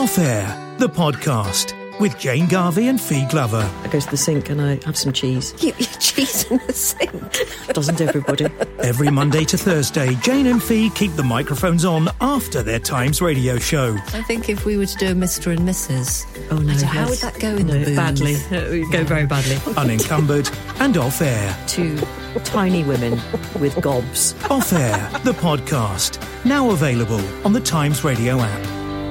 Off Air, the podcast with Jane Garvey and Fee Glover. I go to the sink and I have some cheese. You eat cheese in the sink? Doesn't everybody? Every Monday to Thursday, Jane and Fee keep the microphones on after their Times radio show. I think if we were to do a Mr. and Mrs. Oh no, how would that go in the booth? Badly. It would go very badly. Unencumbered and Off Air. Two tiny women with gobs. Off Air, the podcast. Now available on the Times radio app.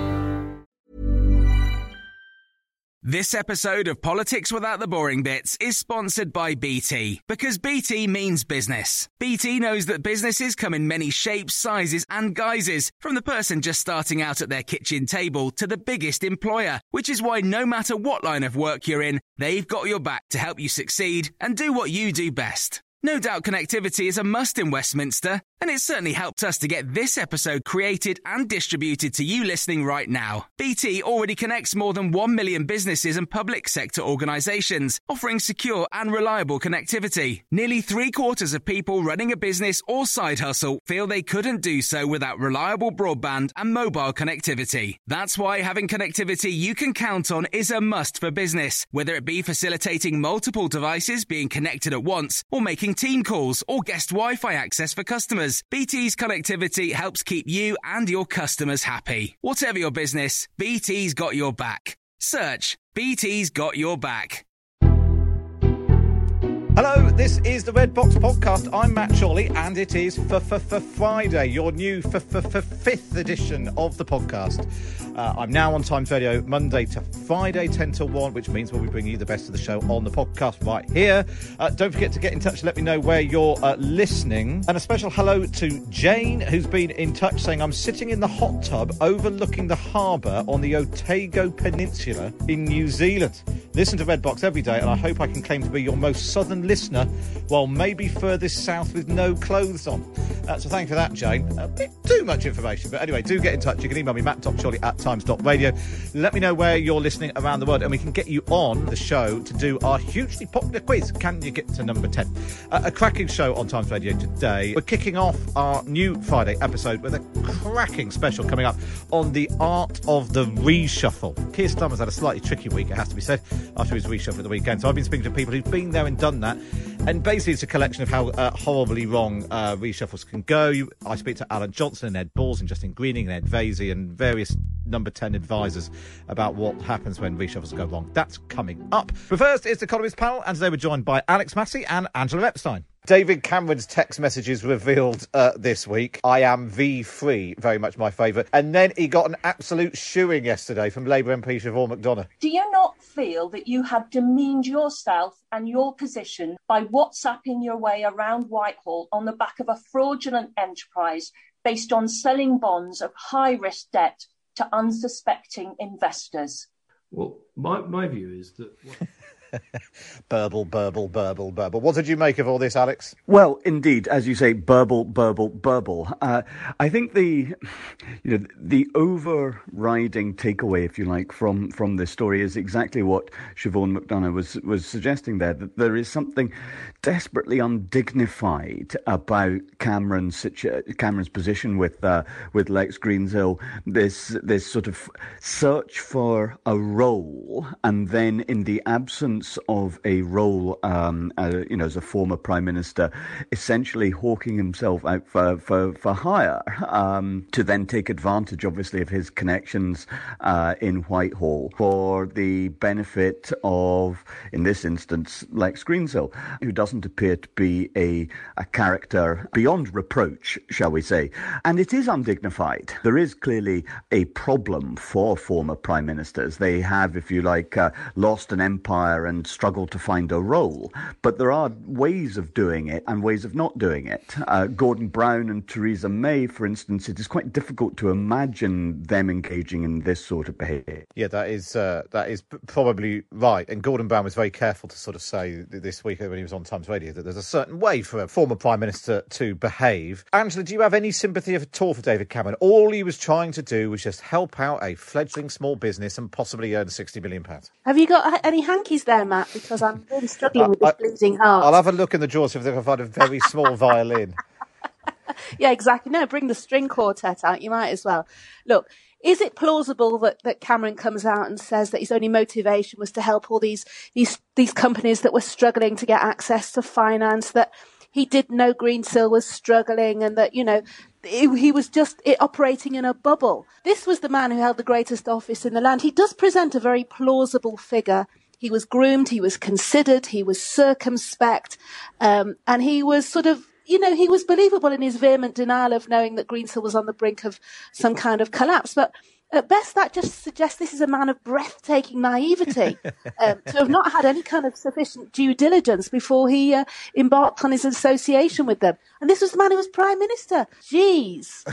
This episode of Politics Without the Boring Bits is sponsored by BT, because BT means business. BT knows that businesses come in many shapes, sizes and guises, from the person just starting out at their kitchen table to the biggest employer, which is why no matter what line of work you're in, they've got your back to help you succeed and do what you do best. No doubt connectivity is a must in Westminster, and it certainly helped us to get this episode created and distributed to you listening right now. BT already connects more than 1 million businesses and public sector organisations, offering secure and reliable connectivity. Nearly 3/4 of people running a business or side hustle feel they couldn't do so without reliable broadband and mobile connectivity. That's why having connectivity you can count on is a must for business, whether it be facilitating multiple devices being connected at once or making team calls or guest Wi-Fi access for customers. BT's connectivity helps keep you and your customers happy. Whatever your business, BT's got your back. Search BT's got your back. Hello, this is the Red Box Podcast. I'm Matt Chorley, and it is Friday, your new fifth edition of the podcast. I'm now on Times Radio Monday to Friday, 10 till 1, which means we'll be bringing you the best of the show on the podcast right here. Don't forget to get in touch and let me know where you're listening. And a special hello to Jane, who's been in touch saying, I'm sitting in the hot tub overlooking the harbour on the Otago Peninsula in New Zealand. Listen to Red Box every day, and I hope I can claim to be your most southern listener, while maybe furthest south with no clothes on. So thank you for that, Jane. A bit too much information, but anyway, do get in touch. You can email me, matt.chorley@times.radio. Let me know where you're listening around the world, and we can get you on the show to do our hugely popular quiz. Can you get to number 10? A cracking show on Times Radio today. We're kicking off our new Friday episode with a cracking special coming up on the art of the reshuffle. Keir Starmer's had a slightly tricky week, it has to be said, after his reshuffle at the weekend. So I've been speaking to people who've been there and done that. And basically it's a collection of how horribly wrong reshuffles can go. I speak to Alan Johnson and Ed Balls and Justin Greening and Ed Vasey and various number 10 advisors about what happens when reshuffles go wrong. That's coming up. But first, it's the Economist panel, and today we're joined by Alex Massey and Angela Epstein. David Cameron's text messages revealed this week. I am V3, very much my favourite. And then he got an absolute shoeing yesterday from Labour MP Siobhan McDonough. Do you not feel that you have demeaned yourself and your position by WhatsApping your way around Whitehall on the back of a fraudulent enterprise based on selling bonds of high-risk debt to unsuspecting investors? Well, my view is that... Burble, burble, burble, burble. What did you make of all this, Alex? Well, indeed, as you say, burble, burble, burble. I think the overriding takeaway, if you like, from this story is exactly what Siobhan McDonough was suggesting there, that there is something desperately undignified about Cameron's position with Lex Greensill. This sort of search for a role, and then in the absence of a role, as a former Prime Minister, essentially hawking himself out for hire, to then take advantage, obviously, of his connections in Whitehall for the benefit of, in this instance, Lex Greensill, who doesn't appear to be a character beyond reproach, shall we say. And it is undignified. There is clearly a problem for former Prime Ministers. They have, if you like, lost an empire and struggle to find a role. But there are ways of doing it and ways of not doing it. Gordon Brown and Theresa May, for instance, it is quite difficult to imagine them engaging in this sort of behaviour. Yeah, that is probably right. And Gordon Brown was very careful to sort of say this week when he was on Times Radio that there's a certain way for a former Prime Minister to behave. Angela, do you have any sympathy at all for David Cameron? All he was trying to do was just help out a fledgling small business and possibly earn £60 million. Have you got any hankies there, Matt? Because I'm really struggling with this bleeding heart. I'll have a look in the drawers if they can find a very small violin. Yeah, exactly. No, bring the string quartet out. You might as well. Look, is it plausible that Cameron comes out and says that his only motivation was to help all these companies that were struggling to get access to finance, that he did know Greensill was struggling, and that, he was just operating in a bubble? This was the man who held the greatest office in the land. He does present a very plausible figure. He was groomed, he was considered, he was circumspect, and he was sort of, he was believable in his vehement denial of knowing that Greensill was on the brink of some kind of collapse. But at best, that just suggests this is a man of breathtaking naivety, to have not had any kind of sufficient due diligence before he embarked on his association with them. And this was the man who was Prime Minister. Jeez.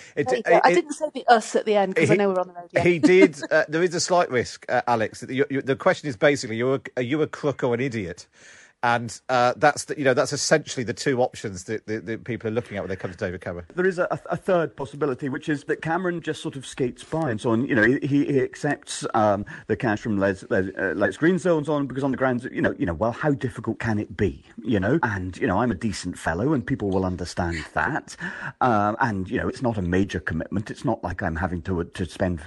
I didn't say the us at the end because I know we're on the road yet. He did. There is a slight risk, Alex. The question is basically, are you a crook or an idiot? And that's essentially the two options that people are looking at when they come to David Cameron. There is a third possibility, which is that Cameron just sort of skates by and so on. He accepts the cash from Les Greensill and so on, because on the grounds, well, how difficult can it be? And I'm a decent fellow, and people will understand that. And it's not a major commitment. It's not like I'm having to spend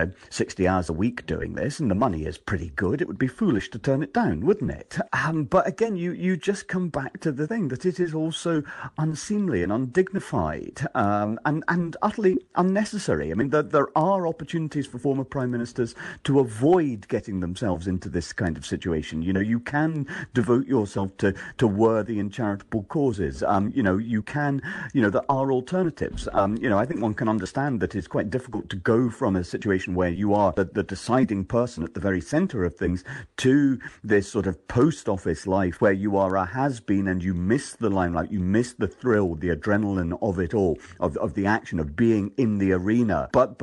60 hours a week doing this, and the money is pretty good. It would be foolish to turn it down, wouldn't it? But again, you just come back to the thing that it is also unseemly and undignified and utterly unnecessary. I mean, there are opportunities for former prime ministers to avoid getting themselves into this kind of situation. You can devote yourself to worthy and charitable causes. You can, there are alternatives. I think one can understand that it's quite difficult to go from a situation where you are the deciding person at the very centre of things to this sort of post office life where you are a has-been and you miss the limelight, you miss the thrill, the adrenaline of it all, of the action, of being in the arena. But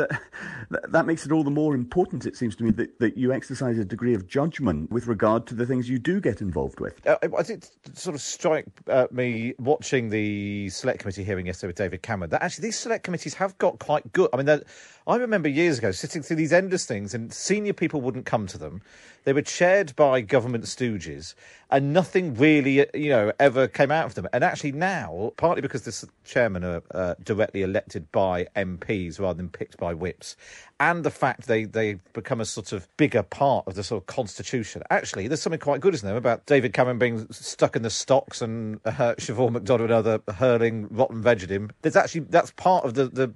that makes it all the more important, it seems to me, that you exercise a degree of judgment with regard to the things you do get involved with. I did sort of strike me watching the Select Committee hearing yesterday with David Cameron that actually these Select Committees have got quite good. I mean, I remember years ago sitting through these endless things and senior people wouldn't come to them. They were chaired by government stooges, and nothing really, ever came out of them. And actually now, partly because the chairmen are directly elected by MPs rather than picked by whips, and the fact they become a sort of bigger part of the sort of constitution. Actually, there's something quite good, isn't there, about David Cameron being stuck in the stocks and Siobhan McDonald and other hurling rotten veg at him. That's part of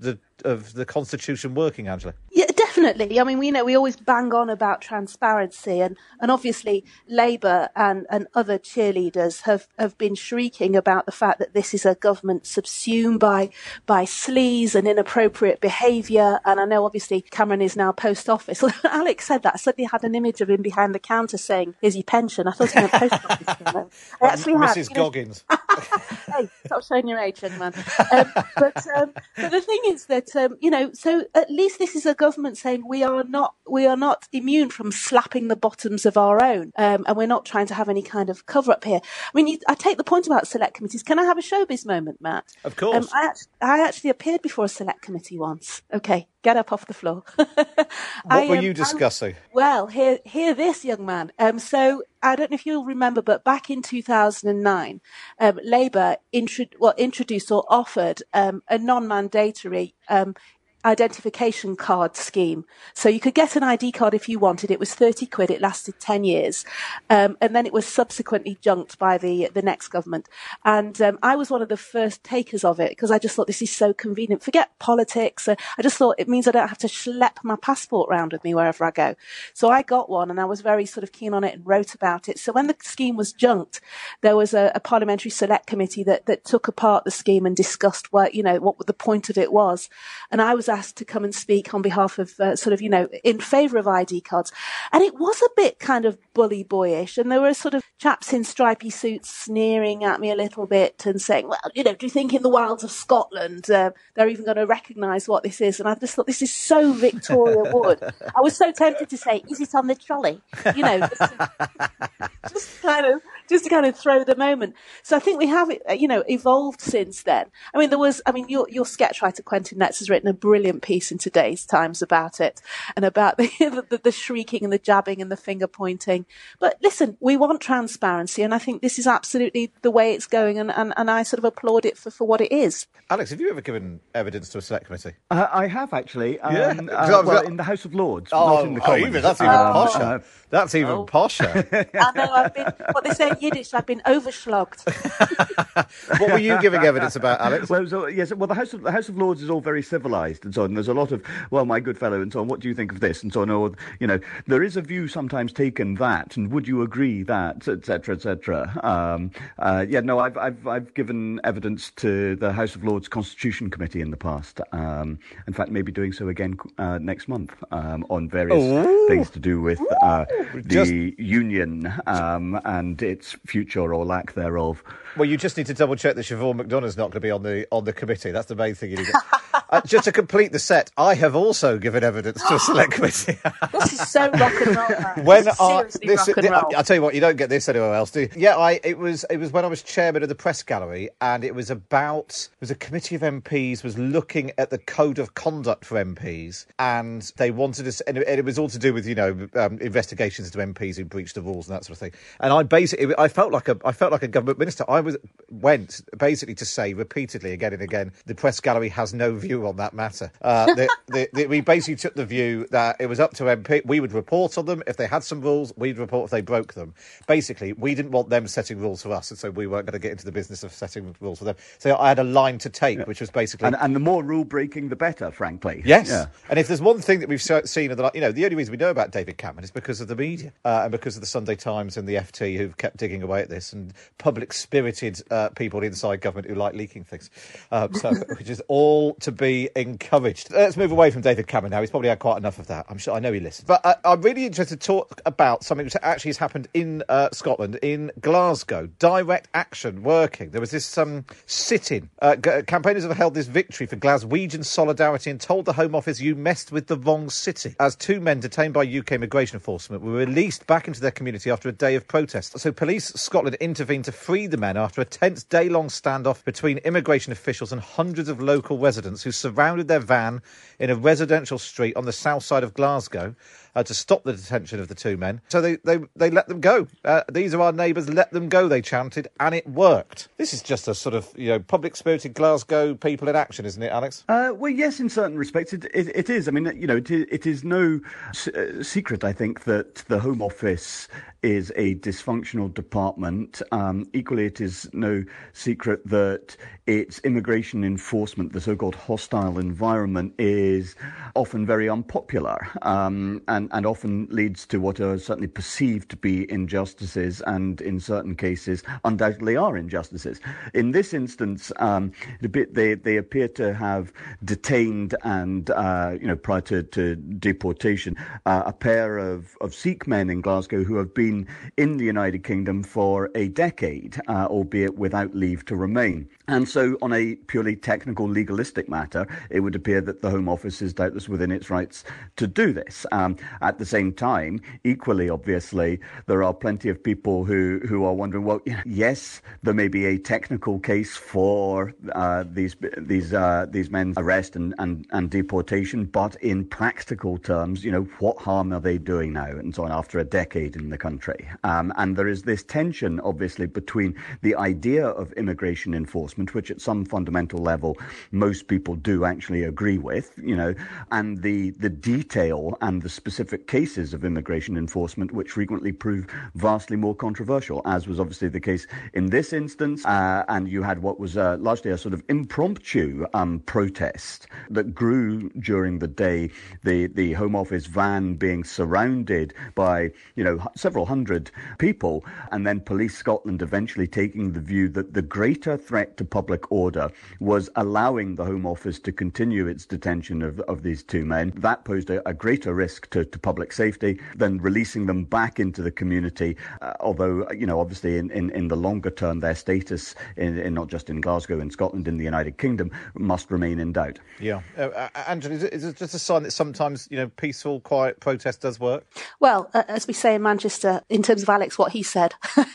the constitution working, Angela. Yeah, definitely. I mean, we always bang on about transparency, and obviously Labour and other cheerleaders have been shrieking about the fact that this is a government subsumed by sleaze and inappropriate behaviour. And I know obviously Cameron is now post office. Alex said that. I suddenly had an image of him behind the counter saying, "Here's your pension." I thought he meant post office. Mrs. Goggins. Hey, stop showing your age, young man. But the thing is that so at least this is a government saying we are not immune from slapping the bottoms of our own, and we're not trying to have any kind of cover up here. I mean, I take the point about select committees. Can I have a showbiz moment, Matt? Of course. I actually appeared before a select committee once. Okay, get up off the floor. What were you discussing? Hear this, young man. So I don't know if you'll remember, but back in 2009, Labour introduced or offered a non-mandatory identification card scheme. So you could get an ID card if you wanted. It was 30 quid. It lasted 10 years. And then it was subsequently junked by the next government. And I was one of the first takers of it because I just thought this is so convenient. Forget politics. I just thought it means I don't have to schlep my passport around with me wherever I go. So I got one and I was very sort of keen on it and wrote about it. So when the scheme was junked, there was a parliamentary select committee that took apart the scheme and discussed what the point of it was. And I was asked to come and speak on behalf of in favour of ID cards. And it was a bit kind of bully boyish. And there were sort of chaps in stripy suits sneering at me a little bit and saying, well, do you think in the wilds of Scotland they're even going to recognise what this is? And I just thought, this is so Victoria Wood. I was so tempted to say, is it on the trolley? Just kind of just to kind of throw the moment. So I think we have, evolved since then. I mean, your sketch writer, Quentin Netz, has written a brilliant piece in today's Times about it and about the shrieking and the jabbing and the finger pointing. But listen, we want transparency, and I think this is absolutely the way it's going, and I sort of applaud it for what it is. Alex, have you ever given evidence to a select committee? I have, actually. In the House of Lords, not in the Commons. That's even posher. That's even posher. I know, I've been, what they say in Yiddish, I've been overschlogged. What were you giving evidence about, Alex? Well, the House of Lords is all very civilised and so on. There's a lot of, well, my good fellow, and so on, what do you think of this, and so on, or, there is a view sometimes taken that, and would you agree that, etc., etc. I've given evidence to the House of Lords Constitution Committee in the past. In fact, maybe doing so again next month on various things to do with the union and its future or lack thereof. Well, you just need to double check that Siobhan McDonough's not going to be on the committee. That's the main thing you need to just to complete the set, I have also given evidence to a select committee. This is so rock and roll. Seriously rock and roll. I'll tell you what, you don't get this anywhere else, do you? Yeah, it was when I was chairman of the press gallery, and it was a committee of MPs was looking at the code of conduct for MPs, and they wanted us, and it was all to do with investigations into MPs who breached the rules and that sort of thing. And I felt like a government minister. I went basically to say repeatedly again and again, the press gallery has no view on that matter. We basically took the view that it was up to MP. We would report on them if they had some rules. We'd report if they broke them. Basically, we didn't want them setting rules for us, and so we weren't going to get into the business of setting rules for them. So I had a line to take, which was basically, and the more rule breaking, the better. Frankly, yes. Yeah. And if there's one thing that we've seen, the only reason we know about David Cameron is because of the media and because of the Sunday Times and the FT who've kept digging away at this, and public-spirited people inside government who like leaking things. Which is all to be encouraged. Let's move away from David Cameron now. He's probably had quite enough of that. I'm sure. I know he listens. But I'm really interested to talk about something which actually has happened in Scotland, in Glasgow. Direct action working. There was this sit-in. Campaigners have held this victory for Glaswegian solidarity and told the Home Office, you messed with the wrong city. As two men detained by UK immigration enforcement were released back into their community after a day of protest. So Police Scotland intervened to free the men after a tense day-long standoff between immigration officials and hundreds of local residents who surrounded their van in a residential street on the south side of Glasgow to stop the detention of the two men. So they let them go. These are our neighbours, let them go, they chanted, and it worked. This is just a sort of, public-spirited Glasgow people in action, isn't it, Alex? Well, yes, in certain respects it is. I mean, it is no secret, I think, that the Home Office is a dysfunctional department. Equally, it is no secret that its immigration enforcement, the so-called hostile environment, is often very unpopular and often leads to what are certainly perceived to be injustices, and in certain cases undoubtedly are injustices. In this instance, they appear to have detained and, prior to deportation, a pair of Sikh men in Glasgow who have been in the United Kingdom for a decade, albeit without leave to remain. And so on a purely technical, legalistic matter, it would appear that the Home Office is doubtless within its rights to do this. At the same time, equally obviously, there are plenty of people who are wondering, well, yes, there may be a technical case for these men's arrest and deportation, but in practical terms, what harm are they doing now, and so on, after a decade in the country? And there is this tension, obviously, between the idea of immigration enforcement, which at some fundamental level most people do actually agree with, and the detail and the specific cases of immigration enforcement, which frequently prove vastly more controversial, as was obviously the case in this instance. And you had what was largely a sort of impromptu protest that grew during the day, the Home Office van being surrounded by, several hundred people, and then Police Scotland eventually taking the view that the greater threat to public order was allowing the Home Office to continue its detention of these two men. That posed a greater risk to public safety than releasing them back into the community, although, obviously in the longer term, their status, in not just in Glasgow, in Scotland, in the United Kingdom, must remain in doubt. Yeah. Angela, is it just a sign that sometimes, peaceful, quiet protest does work? Well, as we say in Manchester, in terms of Alex, what he said.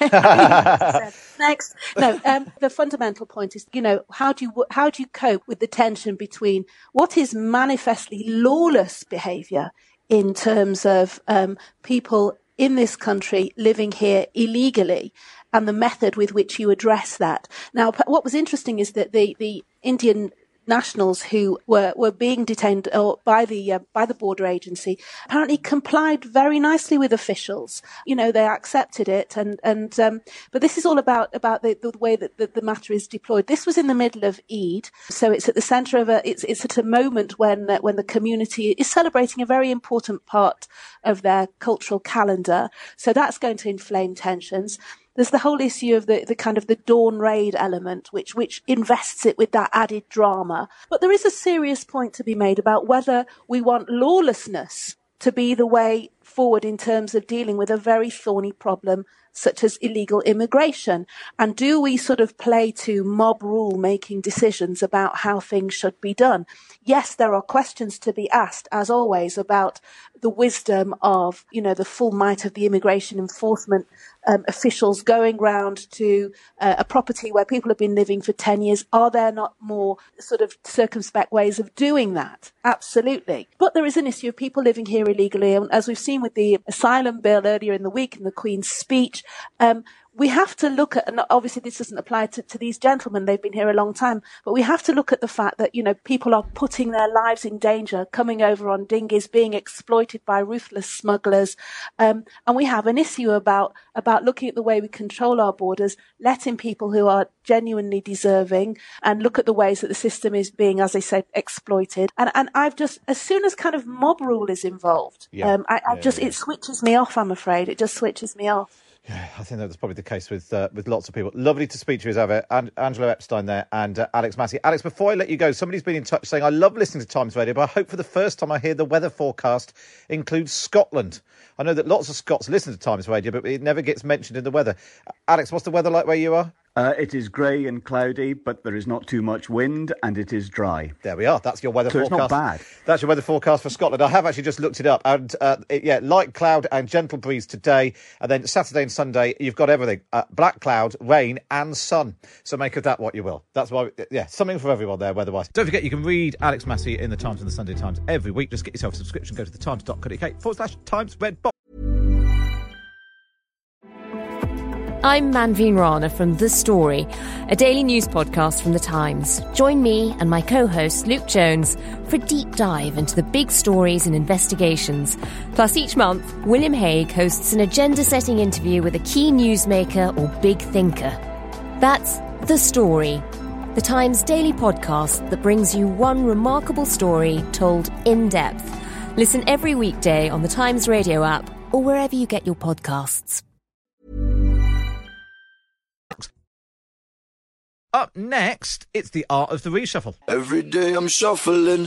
Next. No, the fundamental point is, how do you cope with the tension between what is manifestly lawless behaviour in terms of people in this country living here illegally and the method with which you address that? Now, what was interesting is that the Indian nationals who were being detained by the border agency apparently complied very nicely with officials. They accepted it, but this is all about the way that the matter is deployed. This was in the middle of Eid, so it's at the centre of it's at a moment when the community is celebrating a very important part of their cultural calendar. So that's going to inflame tensions. There's the whole issue of the kind of the dawn raid element, which invests it with that added drama. But there is a serious point to be made about whether we want lawlessness to be the way forward in terms of dealing with a very thorny problem such as illegal immigration. And do we sort of play to mob rule making decisions about how things should be done? Yes, there are questions to be asked, as always, about the wisdom of, the full might of the immigration enforcement officials going round to a property where people have been living for 10 years. Are there not more sort of circumspect ways of doing that? Absolutely. But there is an issue of people living here illegally. And as we've seen with the asylum bill earlier in the week and the Queen's speech, we have to look at, and obviously this doesn't apply to these gentlemen, they've been here a long time, but we have to look at the fact that, people are putting their lives in danger, coming over on dinghies, being exploited by ruthless smugglers. And we have an issue about looking at the way we control our borders, letting people who are genuinely deserving, and look at the ways that the system is being, as I said, exploited. And I've just, as soon as kind of mob rule is involved, it switches me off, I'm afraid. It just switches me off. Yeah, I think that's probably the case with lots of people. Lovely to speak to you as ever. And Angela Epstein there and Alex Massey. Alex, before I let you go, somebody's been in touch saying, I love listening to Times Radio, but I hope for the first time I hear the weather forecast includes Scotland. I know that lots of Scots listen to Times Radio, but it never gets mentioned in the weather. Alex, what's the weather like where you are? It is grey and cloudy, but there is not too much wind, and it is dry. There we are. That's your weather forecast. It's not bad. That's your weather forecast for Scotland. I have actually just looked it up, and light cloud and gentle breeze today, and then Saturday and Sunday you've got everything: black cloud, rain, and sun. So make of that what you will. That's why, something for everyone there, weather-wise. Don't forget, you can read Alex Massey in the Times and the Sunday Times every week. Just get yourself a subscription. Go to thetimes.co.uk/Times Red Box. I'm Manveen Rana from The Story, a daily news podcast from The Times. Join me and my co-host Luke Jones for a deep dive into the big stories and investigations. Plus, each month, William Hague hosts an agenda-setting interview with a key newsmaker or big thinker. That's The Story, The Times daily podcast that brings you one remarkable story told in depth. Listen every weekday on the Times Radio app or wherever you get your podcasts. Up next, it's the art of the reshuffle. Every day I'm shuffling.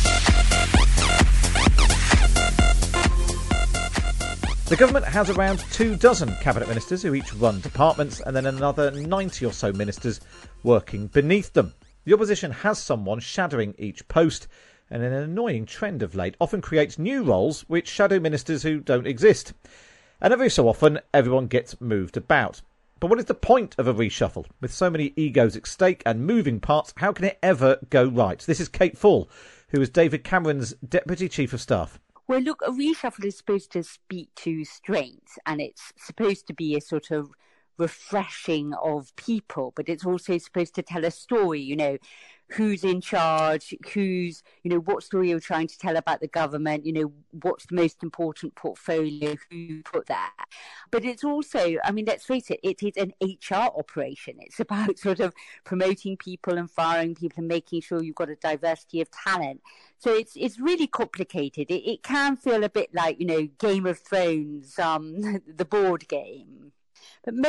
The government has around 24 cabinet ministers who each run departments, and then another 90 or so ministers working beneath them. The opposition has someone shadowing each post, and an annoying trend of late often creates new roles which shadow ministers who don't exist. And every so often, everyone gets moved about. But what is the point of a reshuffle? With so many egos at stake and moving parts, how can it ever go right? This is Kate Fall, who is David Cameron's Deputy Chief of Staff. Well, look, a reshuffle is supposed to speak to strengths, and it's supposed to be a sort of refreshing of people, but it's also supposed to tell a story, who's in charge, what story you're trying to tell about the government, what's the most important portfolio, who you put there. But it's also, let's face it, it is an HR operation. It's about sort of promoting people and firing people and making sure you've got a diversity of talent. So it's really complicated. It can feel a bit like, Game of Thrones, the board game. But most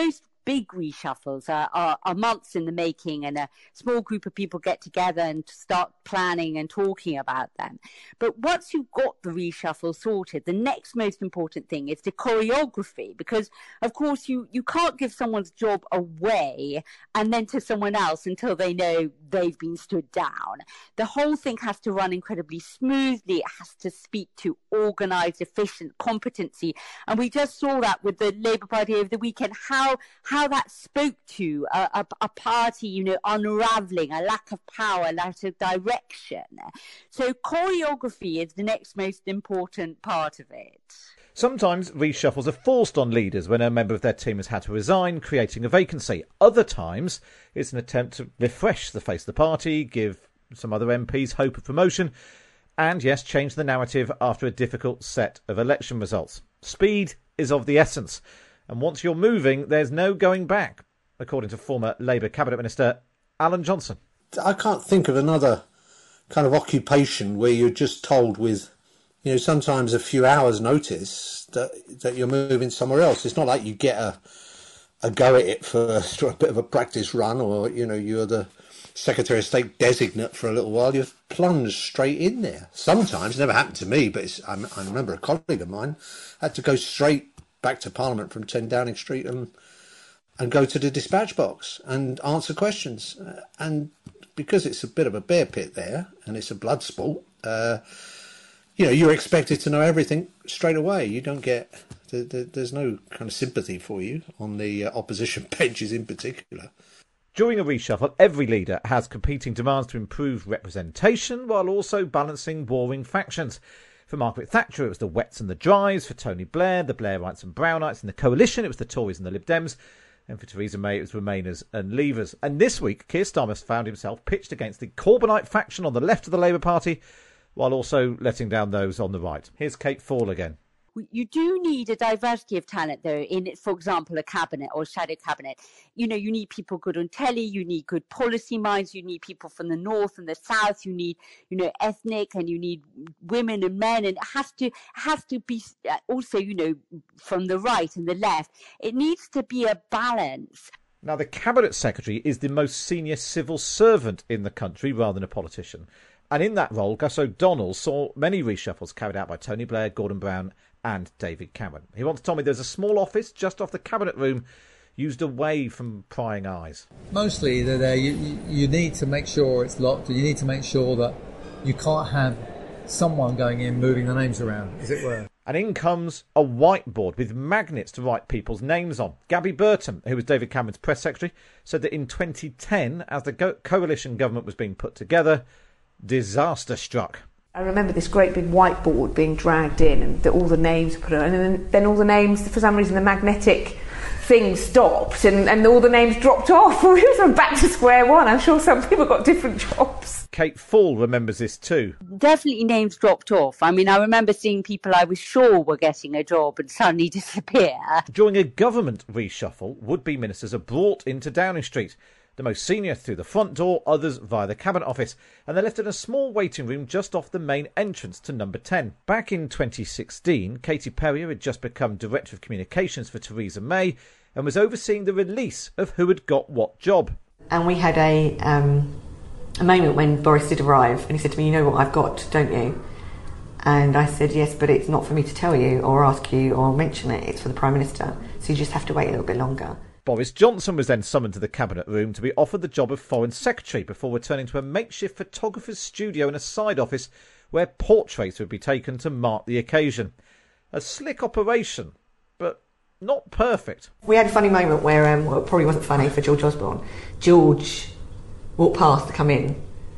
big reshuffles are months in the making, and a small group of people get together and start planning and talking about them. But once you've got the reshuffle sorted, the next most important thing is the choreography, because of course you can't give someone's job away and then to someone else until they know they've been stood down. The whole thing has to run incredibly smoothly. It has to speak to organised, efficient competency. And we just saw that with the Labour Party over the weekend, how that spoke to a party, unravelling, a lack of power, a lack of direction. So choreography is the next most important part of it. Sometimes reshuffles are forced on leaders when a member of their team has had to resign, creating a vacancy. Other times, it's an attempt to refresh the face of the party, give some other MPs hope of promotion, and, yes, change the narrative after a difficult set of election results. Speed is of the essence, and once you're moving, there's no going back, according to former Labour Cabinet Minister Alan Johnson. I can't think of another kind of occupation where you're just told with, sometimes a few hours' notice that you're moving somewhere else. It's not like you get a go at it for a bit of a practice run, or, you're the Secretary of State designate for a little while. You've plunged straight in there. Sometimes, it never happened to me, but I remember a colleague of mine had to go straight back to Parliament from 10 Downing Street and go to the dispatch box and answer questions. And because it's a bit of a bear pit there, and it's a blood sport, you're expected to know everything straight away. You don't get... There's no kind of sympathy for you on the opposition benches in particular. During a reshuffle, every leader has competing demands to improve representation while also balancing warring factions. For Margaret Thatcher, it was the wets and the dries. For Tony Blair, the Blairites and Brownites. In the coalition, it was the Tories and the Lib Dems. And for Theresa May, it was Remainers and Leavers. And this week, Keir Starmer found himself pitched against the Corbynite faction on the left of the Labour Party, while also letting down those on the right. Here's Kate Fall again. You do need a diversity of talent, though, in, for example, a cabinet or shadow cabinet. You need people good on telly, you need good policy minds, you need people from the north and the south, you need, ethnic, and you need women and men, and it has to be also, from the right and the left. It needs to be a balance. Now, the Cabinet Secretary is the most senior civil servant in the country rather than a politician. And in that role, Gus O'Donnell saw many reshuffles carried out by Tony Blair, Gordon Brown and David Cameron. He once told me there's a small office just off the Cabinet room used away from prying eyes. Mostly they're there. You need to make sure it's locked, and you need to make sure that you can't have someone going in moving the names around, as it were. And in comes a whiteboard with magnets to write people's names on. Gabby Burton, who was David Cameron's press secretary, said that in 2010, as the coalition government was being put together, disaster struck. I remember this great big whiteboard being dragged in, and all the names were put on, and then all the names, for some reason, the magnetic thing stopped, and all the names dropped off. We were back to square one. I'm sure some people got different jobs. Kate Fall remembers this too. Definitely names dropped off. I mean, I remember seeing people I was sure were getting a job and suddenly disappear. During a government reshuffle, would-be ministers are brought into Downing Street. The most senior through the front door, others via the Cabinet Office, and they're left in a small waiting room just off the main entrance to number 10. Back in 2016, Katie Perrier had just become Director of Communications for Theresa May and was overseeing the release of who had got what job. And we had a moment when Boris did arrive, and he said to me, "You know what I've got, don't you?" And I said, "Yes, but it's not for me to tell you or ask you or mention it. It's for the Prime Minister. So you just have to wait a little bit longer." Boris Johnson was then summoned to the Cabinet room to be offered the job of Foreign Secretary before returning to a makeshift photographer's studio in a side office where portraits would be taken to mark the occasion. A slick operation, but not perfect. We had a funny moment where, well, it probably wasn't funny for George Osborne. George walked past to come in,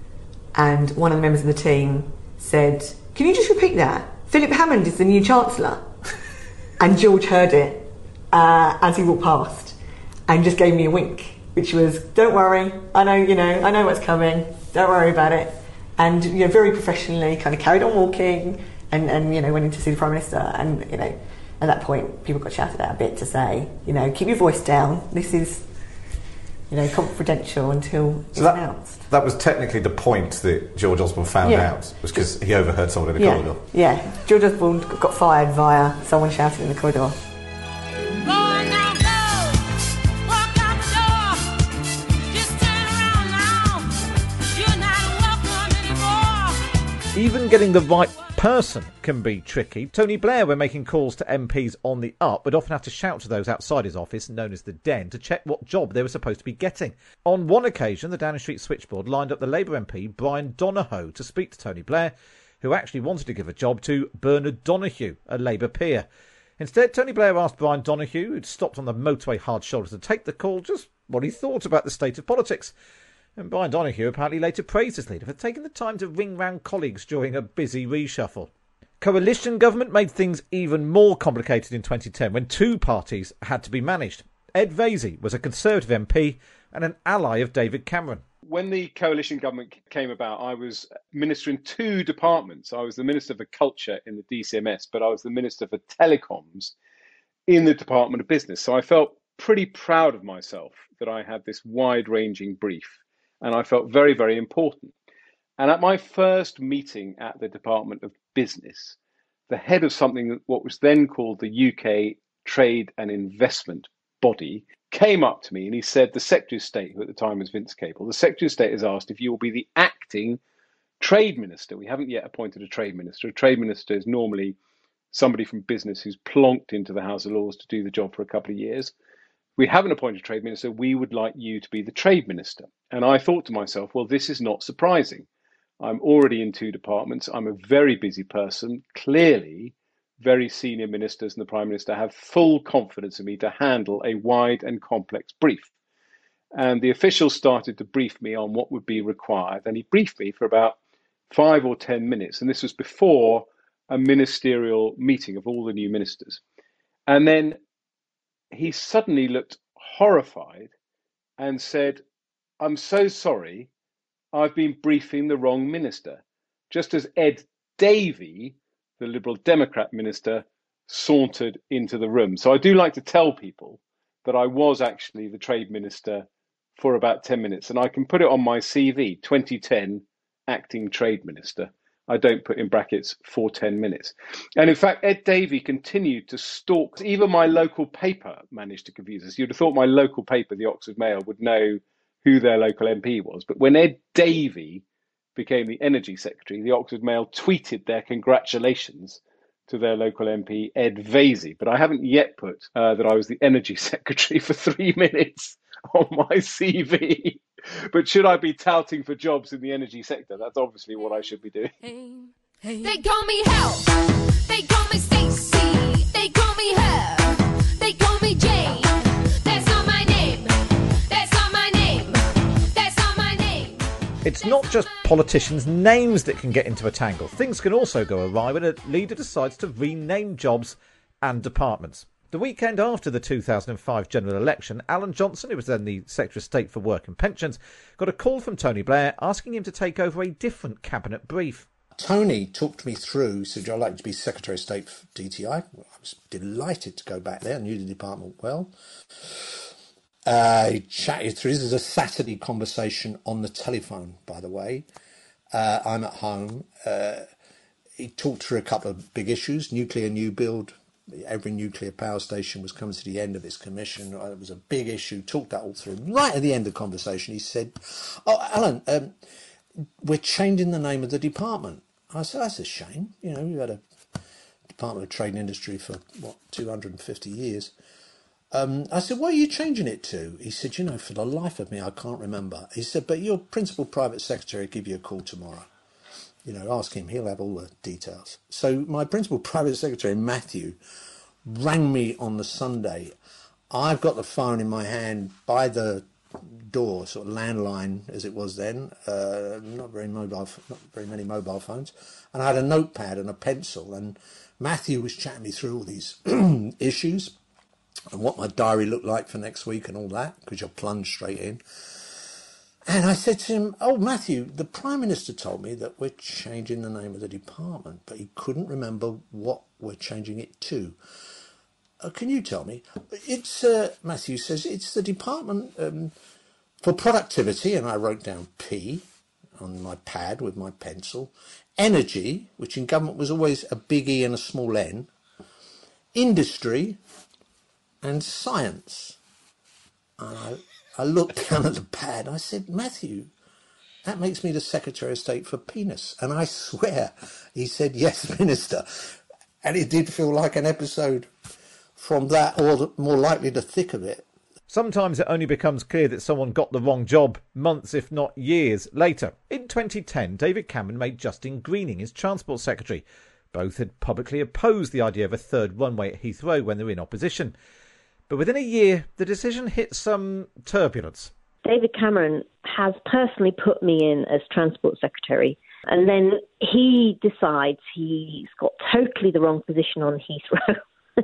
and one of the members of the team said, "Can you just repeat that? Philip Hammond is the new Chancellor." And George heard it as he walked past, and just gave me a wink, which was, "Don't worry, I know what's coming, don't worry about it." And, very professionally kind of carried on walking and went in to see the Prime Minister. And, at that point, people got shouted at a bit to say, keep your voice down, this is, confidential until it's announced. That was technically the point that George Osborne found out, was because he overheard someone in the corridor. Yeah, George Osborne got fired via someone shouting in the corridor. Even getting the right person can be tricky. Tony Blair, when making calls to MPs on the up, would often have to shout to those outside his office, known as the Den, to check what job they were supposed to be getting. On one occasion, the Downing Street switchboard lined up the Labour MP Brian Donohoe to speak to Tony Blair, who actually wanted to give a job to Bernard Donoghue, a Labour peer. Instead, Tony Blair asked Brian Donoghue, who'd stopped on the motorway hard shoulder to take the call, just what he thought about the state of politics. And Brian Donoghue apparently later praised his leader for taking the time to ring round colleagues during a busy reshuffle. Coalition government made things even more complicated in 2010 when two parties had to be managed. Ed Vaizey was a Conservative MP and an ally of David Cameron. When the coalition government came about, I was minister in two departments. I was the Minister for Culture in the DCMS, but I was the Minister for Telecoms in the Department of Business. So I felt pretty proud of myself that I had this wide-ranging brief. And I felt very, very important. And at my first meeting at the Department of Business, the head of what was then called the UK Trade and Investment Body came up to me and he said, the Secretary of State, who at the time was Vince Cable, the Secretary of State has asked if you will be the acting Trade Minister. We haven't yet appointed a Trade Minister. A Trade Minister is normally somebody from business who's plonked into the House of Lords to do the job for a couple of years. We haven't appointed a Trade Minister. We would like you to be the Trade Minister. And I thought to myself, well, this is not surprising. I'm already in two departments. I'm a very busy person. Clearly, very senior ministers and the Prime Minister have full confidence in me to handle a wide and complex brief. And the officials started to brief me on what would be required. And he briefed me for about 5 or 10 minutes. And this was before a ministerial meeting of all the new ministers. And then he suddenly looked horrified and said, I'm so sorry, I've been briefing the wrong minister. Just as Ed Davey, the Liberal Democrat minister, sauntered into the room. So I do like to tell people that I was actually the Trade Minister for about 10 minutes. And I can put it on my CV, 2010 acting Trade Minister. I don't put in brackets for 10 minutes. And in fact, Ed Davey continued to stalk. Even my local paper managed to confuse us. You'd have thought my local paper, the Oxford Mail, would know who their local MP was. But when Ed Davey became the Energy Secretary, the Oxford Mail tweeted their congratulations to their local MP, Ed Vaizey. But I haven't yet put that I was the Energy Secretary for 3 minutes on my CV. But should I be touting for jobs in the energy sector? That's obviously what I should be doing. They call me Hell. They call me Stacey. They call me Her. They call me Jane. That's not my name. That's not my name. That's not my name. It's not just politicians' names that can get into a tangle. Things can also go awry when a leader decides to rename jobs and departments. The weekend after the 2005 general election, Alan Johnson, who was then the Secretary of State for Work and Pensions, got a call from Tony Blair asking him to take over a different cabinet brief. Tony talked me through, said, I'd like to be Secretary of State for DTI. Well, I was delighted to go back there, knew the department well. He chatted through, this is a Saturday conversation on the telephone, by the way. I'm at home. He talked through a couple of big issues, nuclear new build. Every nuclear power station was coming to the end of its commission. It was a big issue, talked that all through. Right at the end of the conversation, he said, Alan, we're changing the name of the department. I said, that's a shame. You know, we've had a Department of Trade and Industry for, 250 years. I said, what are you changing it to? He said, for the life of me, I can't remember. He said, but your principal private secretary will give you a call tomorrow. Ask him, he'll have all the details. So my principal private secretary, Matthew, rang me on the Sunday. I've got the phone in my hand by the door, sort of landline as it was then, not very many mobile phones, and I had a notepad and a pencil, and Matthew was chatting me through all these issues and what my diary looked like for next week and all that, because you'll plunge straight in. And I said to him, Matthew, the Prime Minister told me that we're changing the name of the department, but he couldn't remember what we're changing it to. Can you tell me? It's, Matthew says, it's the Department for Productivity, and I wrote down P on my pad with my pencil. Energy, which in government was always a big E and a small N. Industry, and science. And I looked down at the pad. I said, Matthew, that makes me the Secretary of State for penis. And I swear he said, yes, Minister. And it did feel like an episode from that, or more likely the thick of it. Sometimes it only becomes clear that someone got the wrong job months, if not years, later. In 2010, David Cameron made Justine Greening his Transport Secretary. Both had publicly opposed the idea of a third runway at Heathrow when they were in opposition. But within a year, the decision hit some turbulence. David Cameron has personally put me in as Transport Secretary, and then he decides he's got totally the wrong position on Heathrow.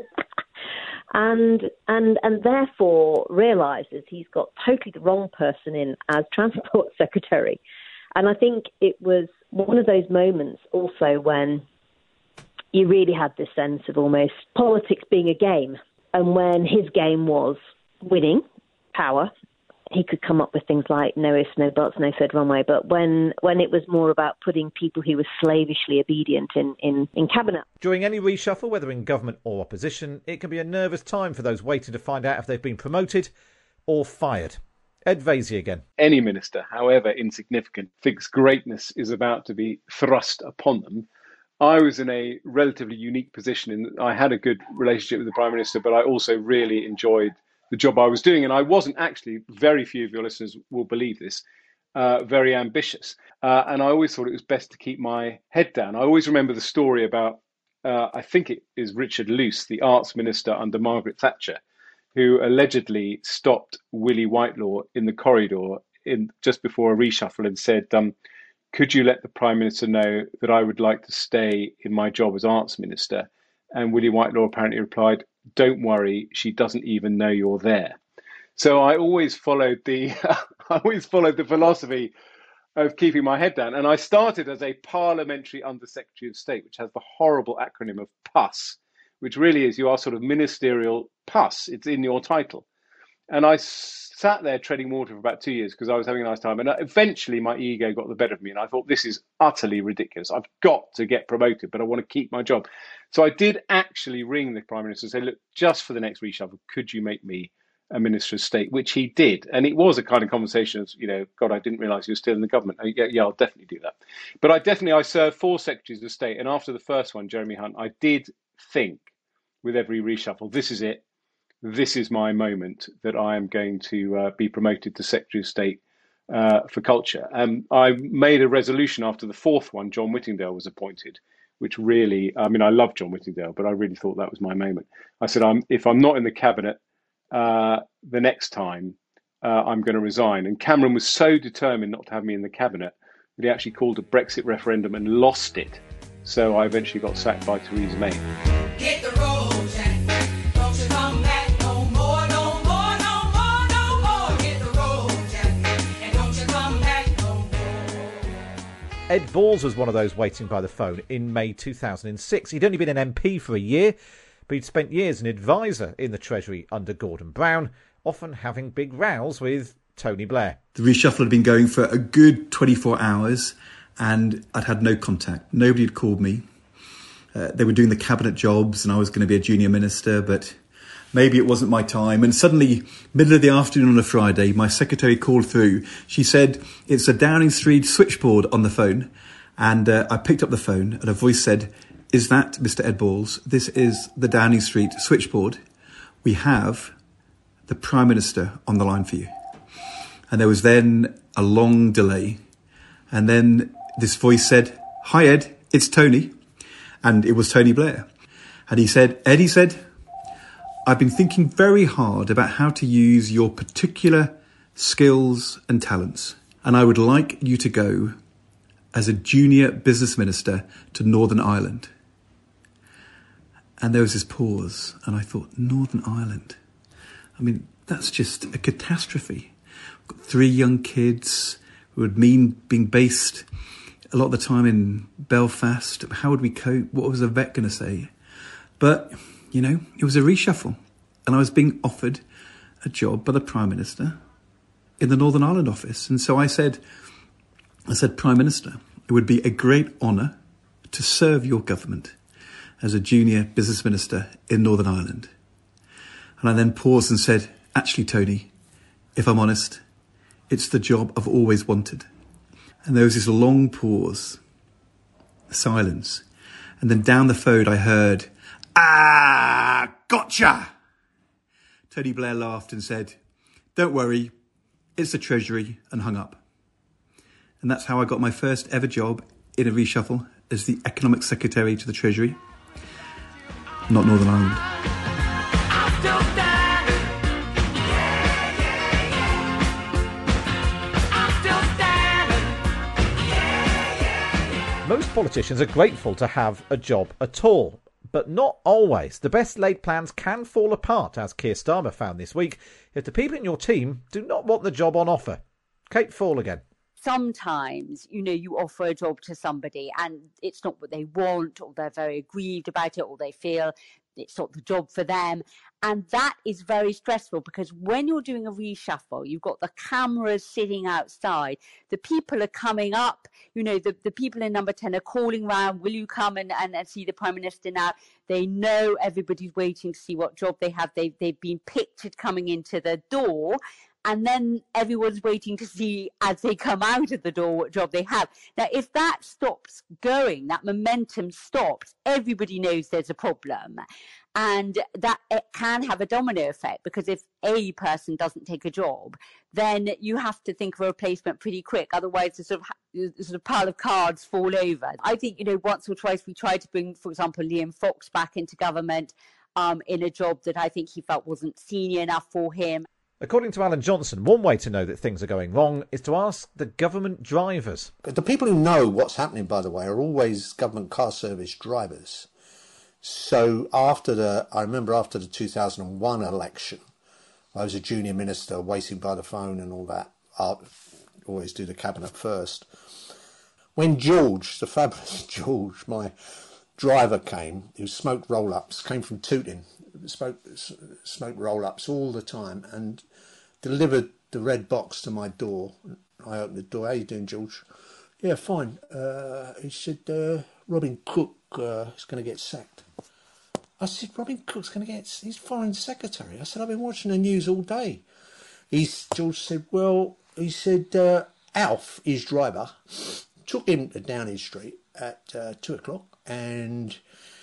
And therefore realises he's got totally the wrong person in as Transport Secretary. And I think it was one of those moments also when you really had this sense of almost politics being a game. And when his game was winning power, he could come up with things like no ifs, no buts, no third runway. But when it was more about putting people who were slavishly obedient in cabinet. During any reshuffle, whether in government or opposition, it can be a nervous time for those waiting to find out if they've been promoted or fired. Ed Vaizey again. Any minister, however insignificant, thinks greatness is about to be thrust upon them. I was in a relatively unique position in that I had a good relationship with the Prime Minister, but I also really enjoyed the job I was doing. And I wasn't actually, very few of your listeners will believe this, very ambitious. And I always thought it was best to keep my head down. I always remember the story about, I think it is Richard Luce, the arts minister under Margaret Thatcher, who allegedly stopped Willie Whitelaw in the corridor just before a reshuffle and said, could you let the Prime Minister know that I would like to stay in my job as arts minister? And Willie Whitelaw apparently replied, don't worry, she doesn't even know you're there. So I always followed the philosophy of keeping my head down. And I started as a Parliamentary Under-Secretary of State, which has the horrible acronym of PUS, which really is you are sort of ministerial PUS. It's in your title. And I sat there treading water for about 2 years because I was having a nice time. And eventually my ego got the better of me. And I thought, this is utterly ridiculous. I've got to get promoted, but I want to keep my job. So I did actually ring the Prime Minister and say, look, just for the next reshuffle, could you make me a Minister of State? Which he did. And it was a kind of conversation of, God, I didn't realise you were still in the government. Yeah, I'll definitely do that. But I served 4 Secretaries of State. And after the first one, Jeremy Hunt, I did think with every reshuffle, this is it. This is my moment that I am going to be promoted to Secretary of State for Culture. I made a resolution after the 4th one, John Whittingdale was appointed, which really, I love John Whittingdale, but I really thought that was my moment. I said, if I'm not in the cabinet the next time, I'm going to resign. And Cameron was so determined not to have me in the cabinet that he actually called a Brexit referendum and lost it. So I eventually got sacked by Theresa May. Hit the road, Jack. Don't you come back no more, no more, no more, no more. Hit the road, Jack. And don't you come back no more. Ed Balls was one of those waiting by the phone in May 2006. He'd only been an MP for a year, but he'd spent years an advisor in the Treasury under Gordon Brown, often having big rows with Tony Blair. The reshuffle had been going for a good 24 hours and I'd had no contact. Nobody had called me. They were doing the cabinet jobs and I was going to be a junior minister, but maybe it wasn't my time. And suddenly, middle of the afternoon on a Friday, my secretary called through. She said, it's a Downing Street switchboard on the phone. And I picked up the phone and a voice said, is that Mr. Ed Balls? This is the Downing Street switchboard. We have the Prime Minister on the line for you. And there was then a long delay. And then this voice said, hi, Ed, it's Tony. And it was Tony Blair. And he said, Ed, he said, I've been thinking very hard about how to use your particular skills and talents. And I would like you to go as a junior business minister to Northern Ireland. And there was this pause. And I thought, Northern Ireland? I mean, that's just a catastrophe. I've got 3 young kids who would mean being based a lot of the time in Belfast. How would we cope? What was a vet going to say? But, you know, it was a reshuffle. And I was being offered a job by the Prime Minister in the Northern Ireland office. And so I said, Prime Minister, it would be a great honour to serve your government as a junior business minister in Northern Ireland. And I then paused and said, actually, Tony, if I'm honest, it's the job I've always wanted. And there was this long pause, silence. And then down the phone I heard, "Ah, gotcha!" Tony Blair laughed and said, "Don't worry, it's the Treasury," and hung up. And that's how I got my first ever job in a reshuffle as the Economic Secretary to the Treasury. Not Northern Ireland. Most politicians are grateful to have a job at all, but not always. The best laid plans can fall apart, as Keir Starmer found this week, if the people in your team do not want the job on offer. Kate Fall again. Sometimes, you offer a job to somebody and it's not what they want, or they're very aggrieved about it, or they feel it's not the job for them. And that is very stressful, because when you're doing a reshuffle, you've got the cameras sitting outside. The people are coming up, the people in number 10 are calling round, will you come and see the Prime Minister now? They know everybody's waiting to see what job they have. They've been pictured coming into the door. And then everyone's waiting to see, as they come out of the door, what job they have. Now, if that stops going, that momentum stops, everybody knows there's a problem. And that it can have a domino effect, because if a person doesn't take a job, then you have to think of a replacement pretty quick. Otherwise, the sort of pile of cards fall over. I think, once or twice we tried to bring, for example, Liam Fox back into government in a job that I think he felt wasn't senior enough for him. According to Alan Johnson, one way to know that things are going wrong is to ask the government drivers. But the people who know what's happening, by the way, are always government car service drivers. So I remember after the 2001 election, I was a junior minister waiting by the phone and all that. I always do the cabinet first. When George, the fabulous George, my driver came, who smoked roll-ups, came from Tooting, smoked roll-ups all the time, and delivered the red box to my door. I opened the door. "How you doing, George?" "Yeah, fine." He said, "Robin Cook is going to get sacked." I said, "Robin Cook's going to he's Foreign Secretary." I said, "I've been watching the news all day." George said, "Well," he said, "Alf, his driver, took him to Downing Street at 2 o'clock, and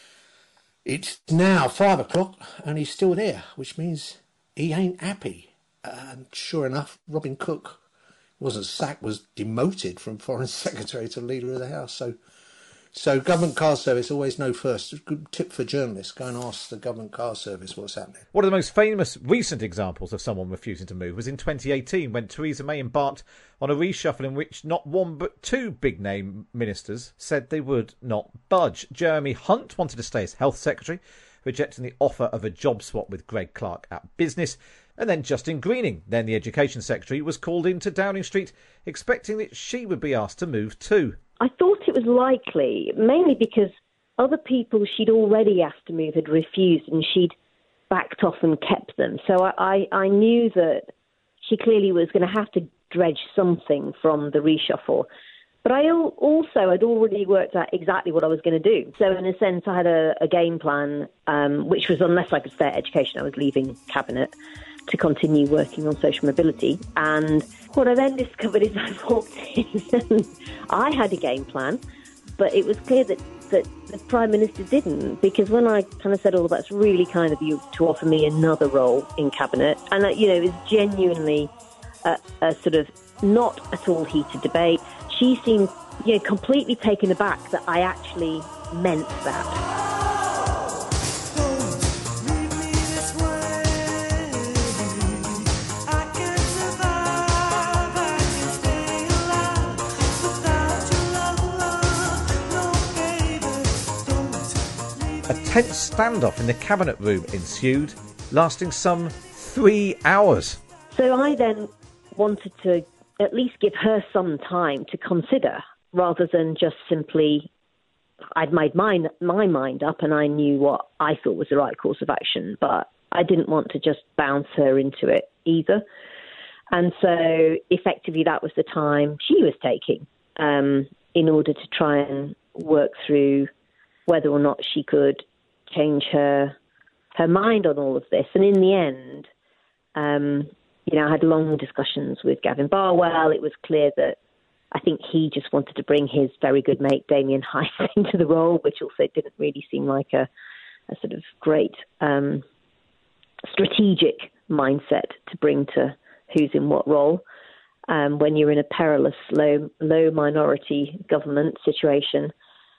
it's now 5 o'clock and he's still there, which means he ain't happy." And sure enough, Robin Cook wasn't sacked, was demoted from Foreign Secretary to Leader of the House. So government car service, always know first. A good tip for journalists, go and ask the government car service what's happening. One of the most famous recent examples of someone refusing to move was in 2018, when Theresa May embarked on a reshuffle in which not one but two big-name ministers said they would not budge. Jeremy Hunt wanted to stay as Health Secretary, rejecting the offer of a job swap with Greg Clark at Business. And then Justine Greening, then the Education Secretary, was called into Downing Street, expecting that she would be asked to move too. I thought it was likely, mainly because other people she'd already asked to move had refused, and she'd backed off and kept them. So I knew that she clearly was going to have to dredge something from the reshuffle. But I also had already worked out exactly what I was going to do. So in a sense, I had a game plan, which was, unless I could stay at education, I was leaving Cabinet to continue working on social mobility. And what I then discovered is I walked in and I had a game plan, but it was clear that the Prime Minister didn't, because when I kind of said, "Oh, that's really kind of you to offer me another role in Cabinet," and it was genuinely a sort of not at all heated debate, she seemed completely taken aback that I actually meant that. A tense standoff in the cabinet room ensued, lasting some 3 hours. So I then wanted to at least give her some time to consider, rather than just simply, I'd made my mind up and I knew what I thought was the right course of action, but I didn't want to just bounce her into it either. And so effectively that was the time she was taking in order to try and work through whether or not she could change her mind on all of this. And in the end, I had long discussions with Gavin Barwell. It was clear that I think he just wanted to bring his very good mate Damien Hirst into the role, which also didn't really seem like a sort of great strategic mindset to bring to who's in what role when you're in a perilous low minority government situation.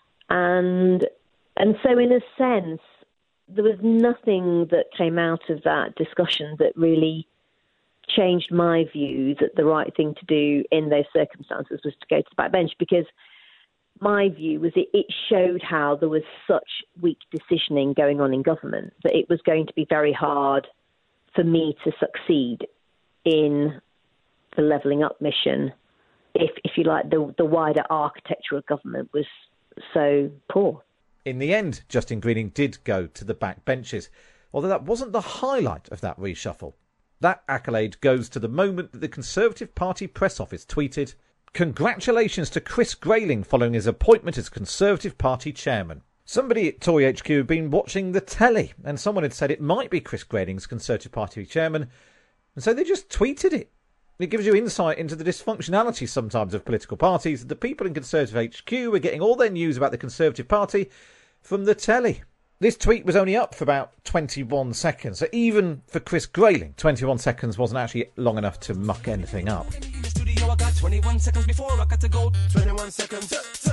And so in a sense, there was nothing that came out of that discussion that really changed my view that the right thing to do in those circumstances was to go to the backbench, because my view was it showed how there was such weak decisioning going on in government that it was going to be very hard for me to succeed in the levelling up mission if you like, the wider architecture of government was so poor. In the end, Justine Greening did go to the back benches, although that wasn't the highlight of that reshuffle. That accolade goes to the moment that the Conservative Party press office tweeted, "Congratulations to Chris Grayling following his appointment as Conservative Party chairman." Somebody at Tory HQ had been watching the telly, and someone had said it might be Chris Grayling's Conservative Party chairman, and so they just tweeted it. It gives you insight into the dysfunctionality sometimes of political parties. The people in Conservative HQ were getting all their news about the Conservative Party from the telly. This tweet was only up for about 21 seconds, so even for Chris Grayling, 21 seconds wasn't actually long enough to muck anything up. I got 21 seconds before I got to go. 21 seconds,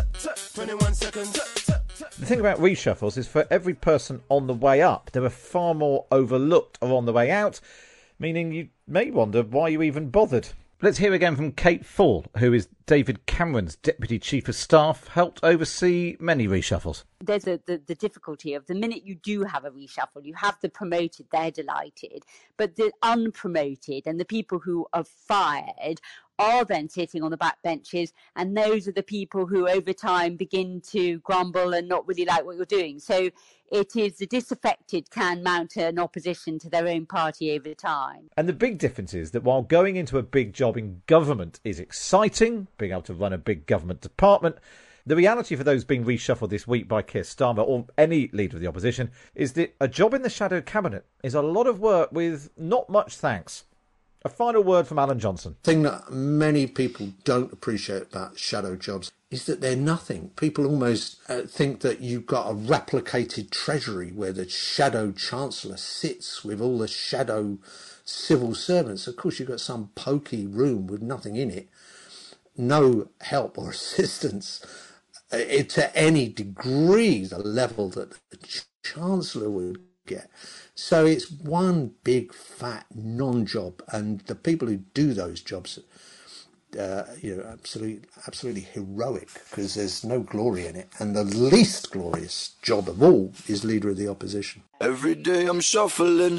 21 seconds. The thing about reshuffles is for every person on the way up, there are far more overlooked or on the way out, meaning you may wonder why you even bothered. Let's hear again from Kate Fall, who is David Cameron's Deputy Chief of Staff, helped oversee many reshuffles. There's the difficulty of the minute you do have a reshuffle, you have the promoted, they're delighted, but the unpromoted and the people who are fired are then sitting on the back benches, and those are the people who over time begin to grumble and not really like what you're doing. So it is the disaffected can mount an opposition to their own party over time. And the big difference is that while going into a big job in government is exciting, being able to run a big government department, the reality for those being reshuffled this week by Keir Starmer or any leader of the opposition is that a job in the shadow cabinet is a lot of work with not much thanks. A final word from Alan Johnson. The thing that many people don't appreciate about shadow jobs is that they're nothing. People almost think that you've got a replicated treasury where the shadow chancellor sits with all the shadow civil servants. Of course, you've got some pokey room with nothing in it, no help or assistance to any degree the level that the chancellor would get. So it's one big fat non-job, and the people who do those jobs, absolutely heroic, because there's no glory in it. And the least glorious job of all is Leader of the Opposition. Every day I'm shuffling.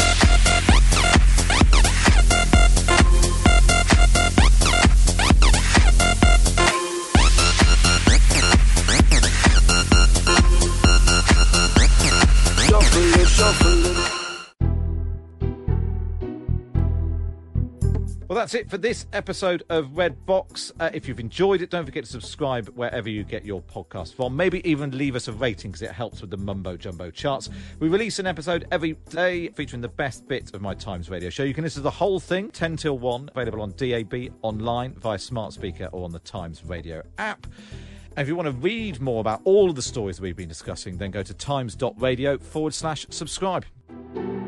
Well, that's it for this episode of Red Box. If you've enjoyed it, don't forget to subscribe wherever you get your podcast from. Maybe even leave us a rating, because it helps with the mumbo-jumbo charts. We release an episode every day featuring the best bits of my Times Radio show. You can listen to the whole thing, 10 till 1, available on DAB, online, via smart speaker or on the Times Radio app. And if you want to read more about all of the stories that we've been discussing, then go to times.radio/subscribe.